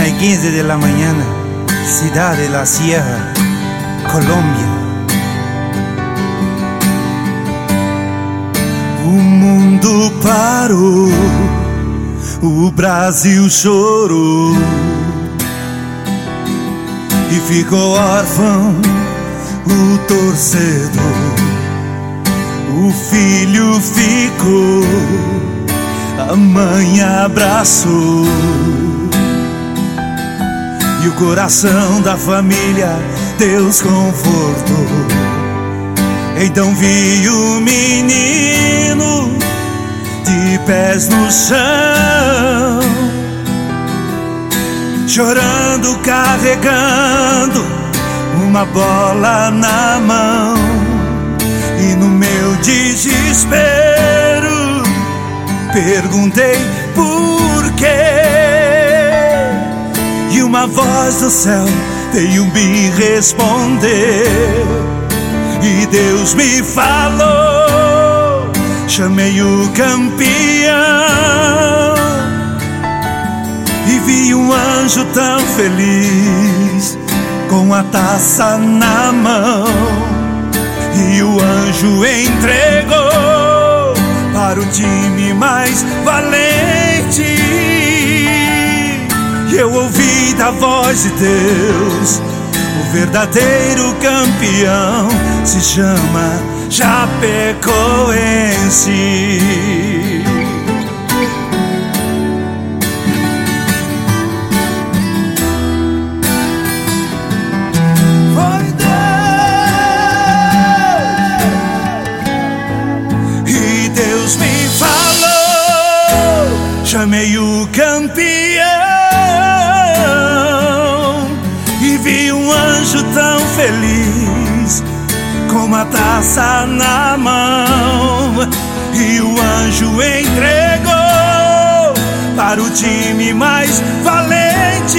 1:15 de la mañana, Ciudad de la Sierra, Colômbia. O mundo parou, o Brasil chorou e ficou órfão o torcedor. O filho ficou, a mãe abraçou, e o coração da família Deus confortou. Então vi o menino de pés no chão, chorando, carregando uma bola na mão. E no meu desespero perguntei por quê, e uma voz do céu veio me responder. E Deus me falou, chamei o campeão, e vi um anjo tão feliz com a taça na mão. E o anjo entregou para o time mais valente. E eu ouvi da voz de Deus: o verdadeiro campeão se chama Chapecoense. Chamei o campeão e vi um anjo tão feliz com a taça na mão. E o anjo entregou para o time mais valente.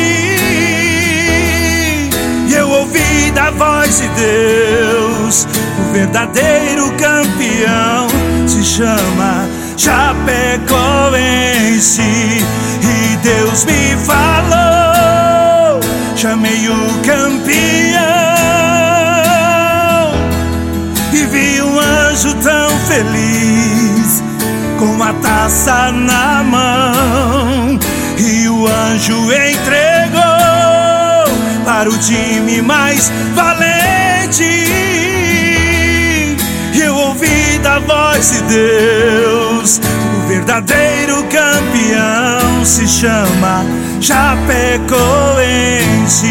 E eu ouvi da voz de Deus: o verdadeiro campeão se chama Chapecoense. E Deus me falou, chamei o campeão, e vi um anjo tão feliz com a taça na mão. E o anjo entregou para o time mais valente. E eu ouvi da voz de Deus: o verdadeiro campeão se chama Chapecoense.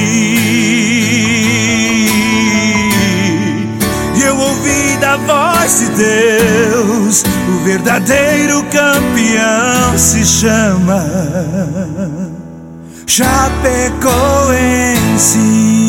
E eu ouvi da voz de Deus: o verdadeiro campeão se chama Chapecoense.